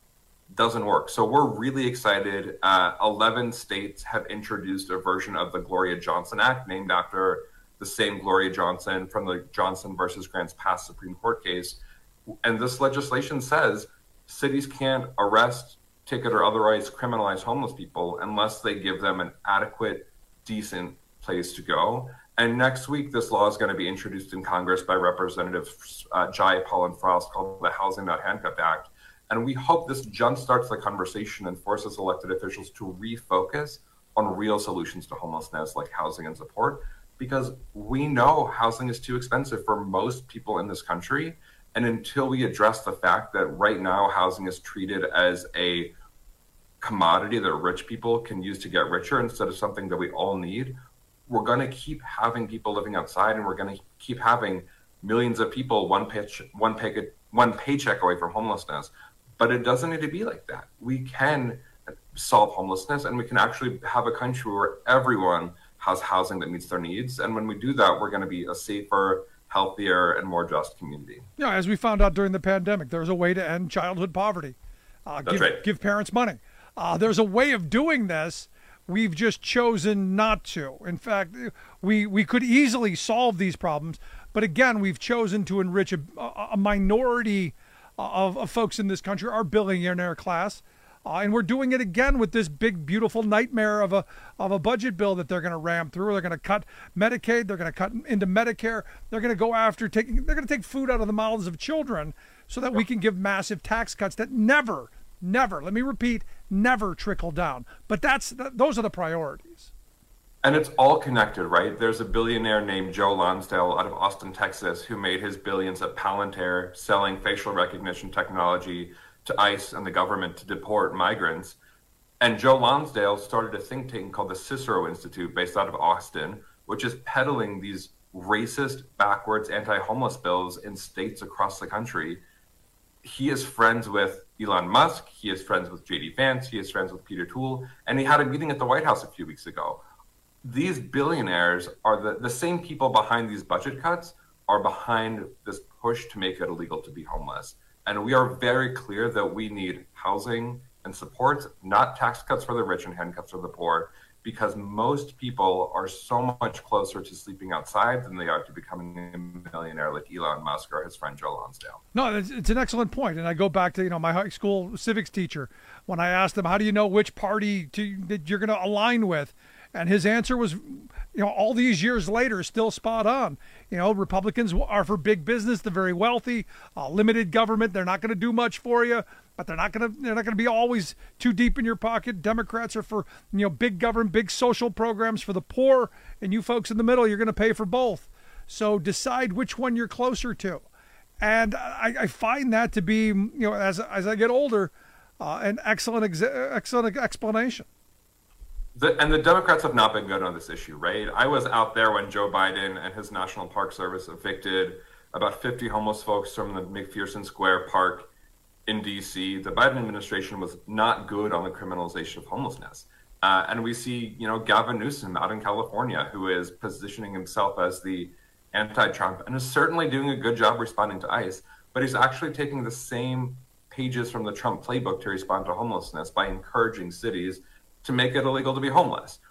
doesn't work. So we're really excited. Uh, eleven states have introduced a version of the Gloria Johnson Act, named after the same Gloria Johnson from the Johnson versus Grants Pass Supreme Court case. And this legislation says cities can't arrest, ticket, or otherwise criminalize homeless people unless they give them an adequate, decent place to go. And next week, this law is going to be introduced in Congress by Representatives uh, Jayapal and Frost, called the Housing Not Handcuffed Act. And we hope this jumpstarts the conversation and forces elected officials to refocus on real solutions to homelessness, like housing and support, because we know housing is too expensive for most people in this country. And until we address the fact that right now housing is treated as a commodity that rich people can use to get richer instead of something that we all need, we're going to keep having people living outside, and we're going to keep having millions of people one pitch, one pay, one paycheck away from homelessness. But it doesn't need to be like that. We can solve homelessness, and we can actually have a country where everyone has housing that meets their needs. And when we do that, we're going to be a safer, healthier, and more just community. Yeah, as we found out during the pandemic, there's a way to end childhood poverty. Uh, That's give, right. Give parents money. Uh, there's a way of doing this. We've just chosen not to. In fact, we, we could easily solve these problems. But again, we've chosen to enrich a, a minority Of, of folks in this country, our billionaire class, uh, and we're doing it again with this big, beautiful nightmare of a of a budget bill that they're going to ram through. They're going to cut Medicaid. They're going to cut into Medicare. They're going to go after taking. They're going to take food out of the mouths of children so that we can give massive tax cuts that never, never. Let me repeat, never trickle down. But that's that, those are the priorities. And it's all connected, right? There's a billionaire named Joe Lonsdale out of Austin, Texas, who made his billions at Palantir selling facial recognition technology to ICE and the government to deport migrants. And Joe Lonsdale started a think tank called the Cicero Institute, based out of Austin, which is peddling these racist, backwards, anti-homeless bills in states across the country. He is friends with Elon Musk. He is friends with J D Vance. He is friends with Peter Toole. And he had a meeting at the White House a few weeks ago. These billionaires are the, the same people behind these budget cuts are behind this push to make it illegal to be homeless. And we are very clear that we need housing and supports, not tax cuts for the rich and handcuffs for the poor, because most people are so much closer to sleeping outside than they are to becoming a millionaire like Elon Musk or his friend Joe Lonsdale. No, it's, it's an excellent point. And I go back to, you know, my high school civics teacher, when I asked him, how do you know which party to, that you're going to align with? And his answer was, you know, all these years later, still spot on. You know, Republicans are for big business, the very wealthy, uh, limited government. They're not going to do much for you, but they're not going to. They're not going to be always too deep in your pocket. Democrats are for, you know, big government, big social programs for the poor, and you folks in the middle, you're going to pay for both. So decide which one you're closer to. And I, I find that to be, you know, as as I get older, uh, an excellent ex- excellent explanation. The, and the Democrats have not been good on this issue, right? I was out there when Joe Biden and his National Park Service evicted about fifty homeless folks from the McPherson Square Park in D C. The Biden administration was not good on the criminalization of homelessness. Uh, and we see, you know, Gavin Newsom out in California, who is positioning himself as the anti-Trump and is certainly doing a good job responding to ICE, but he's actually taking the same pages from the Trump playbook to respond to homelessness by encouraging cities to make it illegal to be homeless.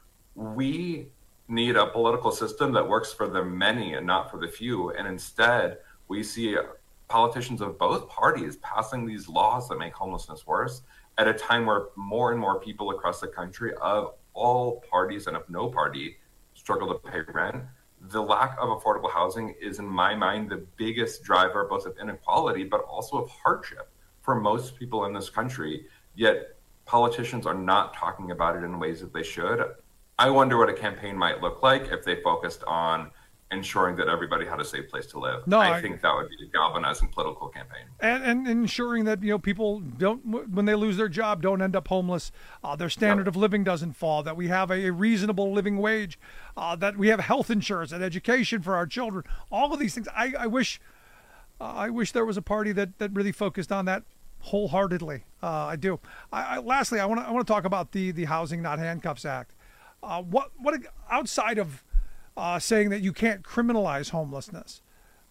We need a political system that works for the many and not for the few. And instead, we see politicians of both parties passing these laws that make homelessness worse at a time where more and more people across the country of all parties and of no party struggle to pay rent. The lack of affordable housing is, in my mind, the biggest driver both of inequality, but also of hardship for most people in this country. Yet politicians are not talking about it in ways that they should. I wonder what a campaign might look like if they focused on ensuring that everybody had a safe place to live. No, I, I think that would be a galvanizing political campaign. And, and ensuring that, you know, people don't, when they lose their job, don't end up homeless. Uh, their standard of living doesn't fall, that we have a, a reasonable living wage, uh, that we have health insurance and education for our children. All of these things. I, I wish uh, I wish there was a party that, that really focused on that wholeheartedly. Uh, I do. I, I, lastly, I want to I want to talk about the the Housing Not Handcuffs Act. Uh, what what outside of uh, saying that you can't criminalize homelessness,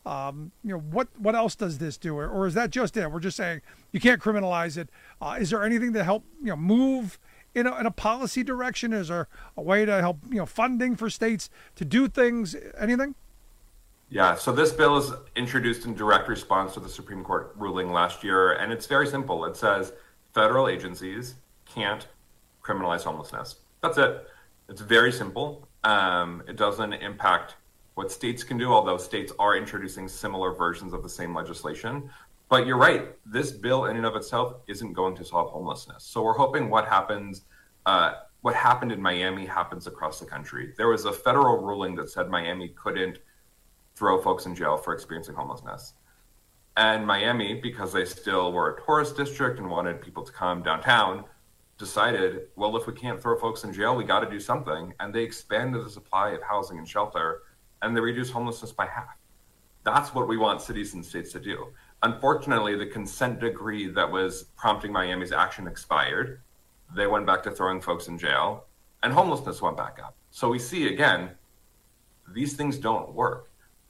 Um, you know, what what else does this do, or, or is that just it? We're just saying you can't criminalize it. Uh, is there anything to help you know move in a, in a policy direction? Is there a way to help you know funding for states to do things? Anything? Yeah, so this bill is introduced in direct response to the Supreme Court ruling last year, and it's very simple. It says federal agencies can't criminalize homelessness. That's it. It's very simple. Um, it doesn't impact what states can do, although states are introducing similar versions of the same legislation. But you're right, this bill in and of itself isn't going to solve homelessness. So we're hoping what happens, uh, what happened in Miami happens across the country. There was a federal ruling that said Miami couldn't throw folks in jail for experiencing homelessness. And Miami, because they still were a tourist district and wanted people to come downtown, decided, well, if we can't throw folks in jail, we got to do something. And they expanded the supply of housing and shelter, and they reduced homelessness by half. That's what we want cities and states to do. Unfortunately, the consent decree that was prompting Miami's action expired. They went back to throwing folks in jail, and homelessness went back up. So we see, again, these things don't work.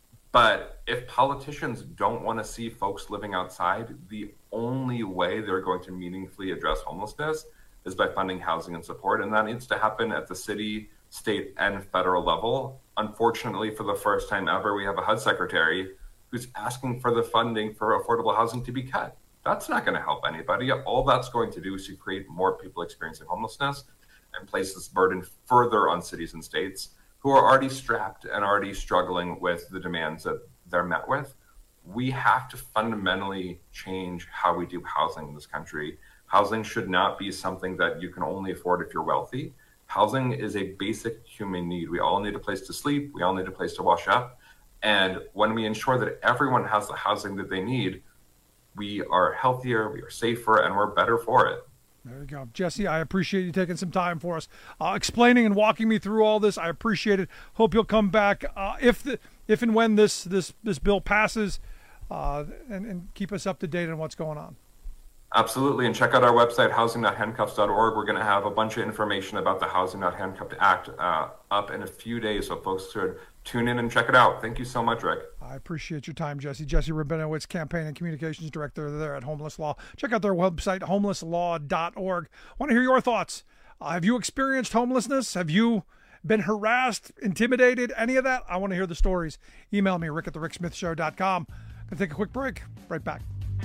But if politicians don't want to see folks living outside, the only way they're going to meaningfully address homelessness is by funding housing and support. And that needs to happen at the city, state, and federal level. Unfortunately, for the first time ever, we have a H U D secretary who's asking for the funding for affordable housing to be cut. That's not going to help anybody. All that's going to do is to create more people experiencing homelessness and place this burden further on cities and states who are already strapped and already struggling with the demands that they're met with. We have to fundamentally change how we do housing in this country. Housing should not be something that you can only afford if you're wealthy. Housing is a basic human need. We all need a place to sleep. We all need a place to wash up. And when we ensure that everyone has the housing that they need, we are healthier, we are safer, and we're better for it. There you go. Jesse, I appreciate you taking some time for us, uh, explaining and walking me through all this. I appreciate it. Hope you'll come back uh, if the, if and when this this this bill passes, uh, and, and keep us up to date on what's going on. Absolutely. And check out our website, housing dot handcuffs dot org. We're going to have a bunch of information about the Housing Not Handcuffed Act uh, up in a few days, so folks should tune in and check it out. Thank you so much, Rick. I appreciate your time, Jesse. Jesse Rabinowitz, Campaign and Communications Director there at Homeless Law. Check out their website, homeless law dot org. I want to hear your thoughts. Uh, have you experienced homelessness? Have you been harassed, intimidated, any of that? I want to hear the stories. Email me, rick at the rick smith show dot com. Going to take a quick break. Right back.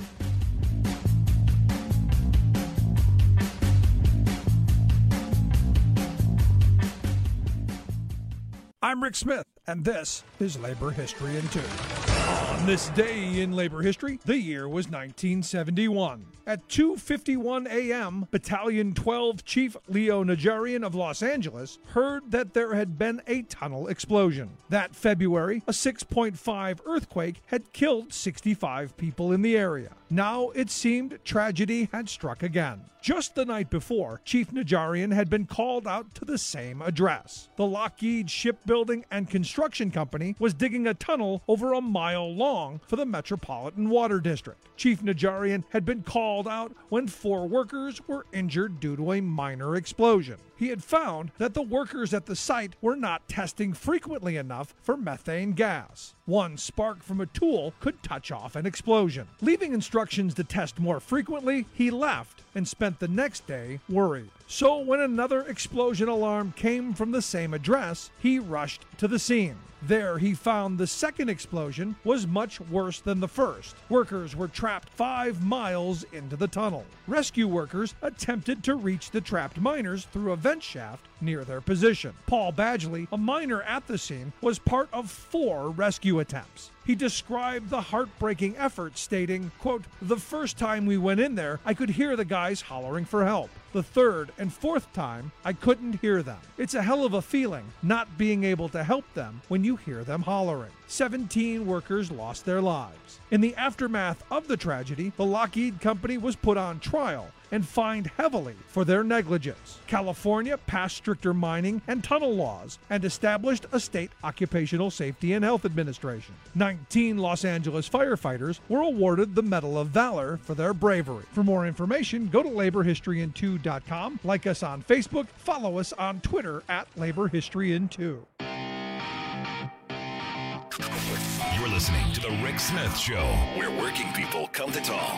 I'm Rick Smith, and this is Labor History in Two. On this day in labor history, the year was nineteen seventy-one. At two fifty-one a.m., Battalion twelve Chief Leo Najarian of Los Angeles heard that there had been a tunnel explosion. That February, a six point five earthquake had killed sixty-five people in the area. Now it seemed tragedy had struck again. Just the night before, Chief Najarian had been called out to the same address. The Lockheed Shipbuilding and Construction Company was digging a tunnel over a mile long for the Metropolitan Water District. Chief Najarian had been called out when four workers were injured due to a minor explosion. He had found that the workers at the site were not testing frequently enough for methane gas. One spark from a tool could touch off an explosion. Leaving instructions to test more frequently, he left and spent the next day worried. So when another explosion alarm came from the same address, he rushed to the scene. There he found the second explosion was much worse than the first. Workers were trapped five miles into the tunnel. Rescue workers attempted to reach the trapped miners through a vent shaft near their position. Paul Badgley, a miner at the scene, was part of four rescue attempts. He described the heartbreaking effort, stating, quote, "The first time we went in there, I could hear the guys hollering for help. The third and fourth time, I couldn't hear them. It's a hell of a feeling not being able to help them when you hear them hollering." seventeen workers lost their lives. In the aftermath of the tragedy, the Lockheed Company was put on trial and fined heavily for their negligence. California passed stricter mining and tunnel laws and established a state occupational safety and health administration. nineteen Los Angeles firefighters were awarded the Medal of Valor for their bravery. For more information, go to labor history in two dot com, like us on Facebook, follow us on Twitter at labor history in two. You're listening to The Rick Smith Show, where working people come to talk.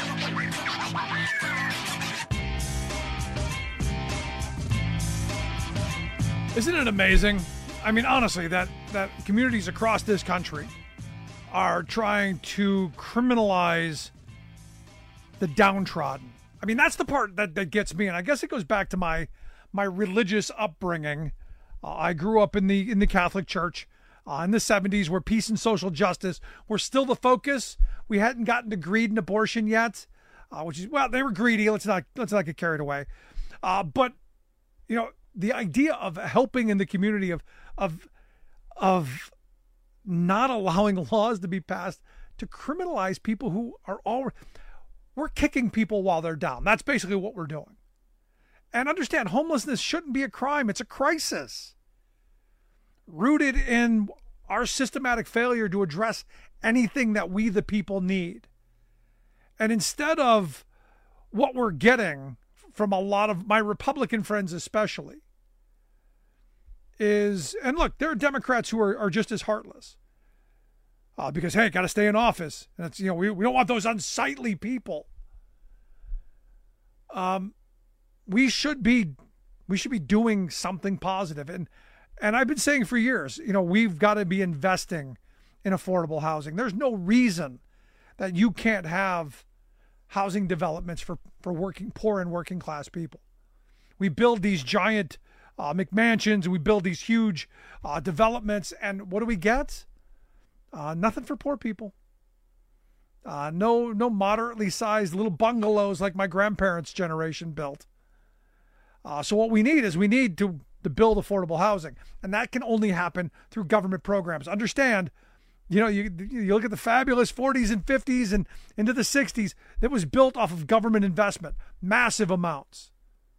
Isn't it amazing? I mean, honestly, that, that communities across this country are trying to criminalize the downtrodden. I mean, that's the part that, that gets me, and I guess it goes back to my my religious upbringing. Uh, I grew up in the in the Catholic Church uh, in the seventies, where peace and social justice were still the focus. We hadn't gotten to greed and abortion yet, uh, which is, well, they were greedy. Let's not let's not get carried away. Uh, but you know, the idea of helping in the community, of of of not allowing laws to be passed to criminalize people who are all, we're kicking people while they're down. That's basically what we're doing. And understand, homelessness shouldn't be a crime. It's a crisis rooted in our systematic failure to address anything that we, the people, need. And instead of what we're getting from a lot of my Republican friends especially is, and look, there are Democrats who are, are just as heartless uh, because, hey, got to stay in office. And it's, you know, we, we don't want those unsightly people. Um, we should be, we should be doing something positive. And, and I've been saying for years, you know, we've got to be investing in affordable housing. There's no reason that you can't have housing developments for, for working, poor and working class people. We build these giant uh, McMansions, we build these huge uh, developments, and what do we get? Uh, nothing for poor people. Uh, no, no moderately sized little bungalows like my grandparents' generation built. Uh, so what we need is we need to, to build affordable housing, and that can only happen through government programs. Understand, you know, you you look at the fabulous forties and fifties and into the sixties, that was built off of government investment, massive amounts.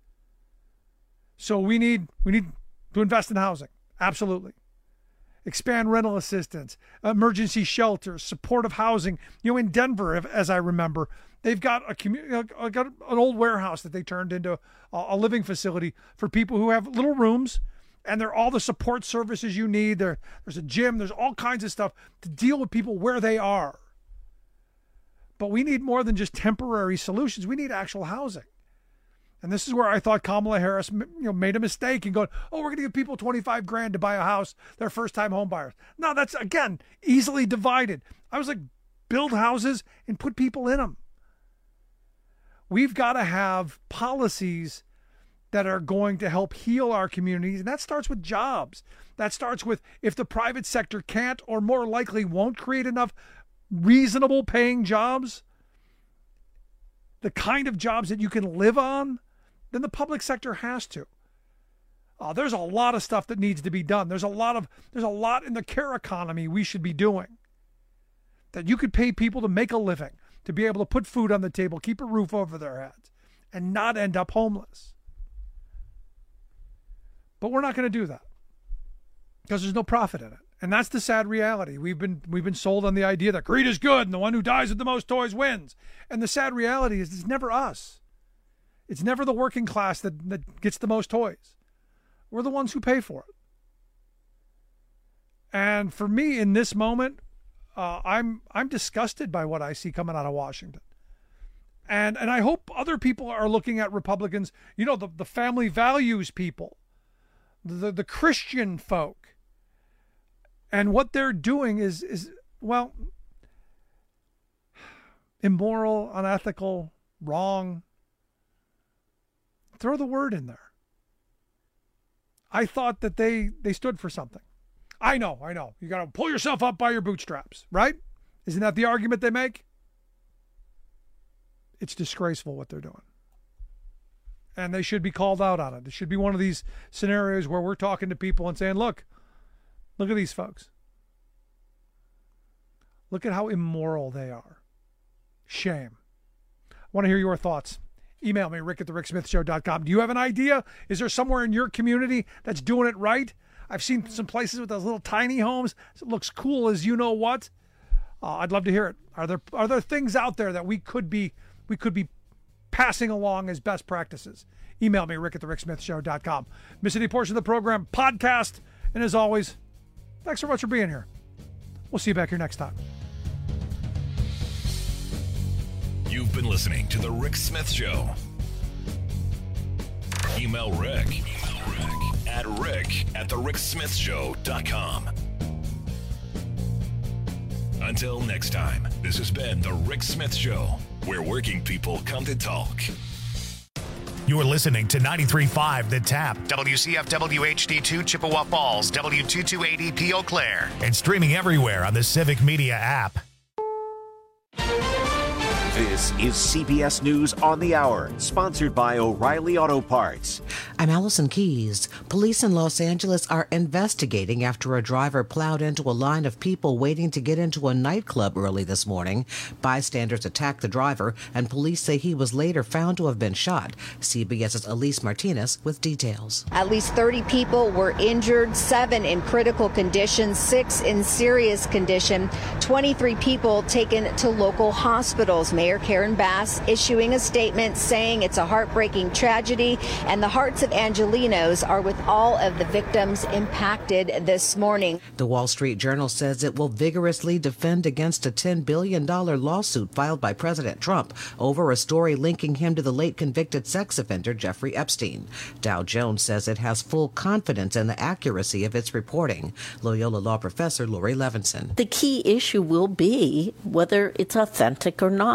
So we need we need to invest in housing, absolutely. Expand rental assistance, emergency shelters, supportive housing. You know, in Denver, as I remember, they've got a community, got an old warehouse that they turned into a, a living facility for people who have little rooms. And they're all the support services you need. There, there's a gym. There's all kinds of stuff to deal with people where they are. But we need more than just temporary solutions. We need actual housing. And this is where I thought Kamala Harris, you know, made a mistake in going, oh, we're going to give people twenty-five grand to buy a house. They're first-time home buyers. No, that's, again, easily divided. I was like, build houses and put people in them. We've got to have policies that are going to help heal our communities. And that starts with jobs. That starts with, if the private sector can't or more likely won't create enough reasonable paying jobs, the kind of jobs that you can live on, then the public sector has to. Uh, there's a lot of stuff that needs to be done. There's a lot of, there's a lot in the care economy we should be doing. That you could pay people to make a living, to be able to put food on the table, keep a roof over their heads, and not end up homeless. But we're not going to do that because there's no profit in it. And that's the sad reality. We've been we've been sold on the idea that greed is good and the one who dies with the most toys wins. And the sad reality is it's never us. It's never the working class that, that gets the most toys. We're the ones who pay for it. And for me in this moment, uh, I'm I'm disgusted by what I see coming out of Washington. And and I hope other people are looking at Republicans, you know, the, the family values people. The the Christian folk, and what they're doing is is well, immoral, unethical, wrong. Throw the word in there. I thought that they they stood for something. I know, I know. You got to pull yourself up by your bootstraps, right? Isn't that the argument they make? It's disgraceful what they're doing. And they should be called out on it. It should be one of these scenarios where we're talking to people and saying, look, look at these folks. Look at how immoral they are. Shame. I want to hear your thoughts. Email me, rick at the rick smith show dot com. Do you have an idea? Is there somewhere in your community that's doing it right? I've seen some places with those little tiny homes. It looks cool as you know what. Uh, I'd love to hear it. Are there are there things out there that we could be we could be passing along as best practices? Email me, rick at the rick smith show dot com. Miss any portion of the program, podcast. And as always, thanks so much for being here. We'll see you back here next time. You've been listening to The Rick Smith Show. Email Rick, Email Rick at rick at the rick smith show dot com. Until next time, this has been The Rick Smith Show, where working people come to talk. You're listening to ninety-three point five The Tap, W C F W H D two Chippewa Falls, W two two eight E P Eau Claire, and streaming everywhere on the Civic Media app. This is C B S News on the Hour, sponsored by O'Reilly Auto Parts. I'm Allison Keys. Police in Los Angeles are investigating after a driver plowed into a line of people waiting to get into a nightclub early this morning. Bystanders attacked the driver, and police say he was later found to have been shot. CBS's Elise Martinez with details. At least thirty people were injured, seven in critical condition, six in serious condition, twenty-three people taken to local hospitals. Mayor Karen Bass issuing a statement saying it's a heartbreaking tragedy and the hearts of Angelinos are with all of the victims impacted this morning. The Wall Street Journal says it will vigorously defend against a ten billion dollars lawsuit filed by President Trump over a story linking him to the late convicted sex offender Jeffrey Epstein. Dow Jones says it has full confidence in the accuracy of its reporting. Loyola Law professor Lori Levinson. The key issue will be whether it's authentic or not.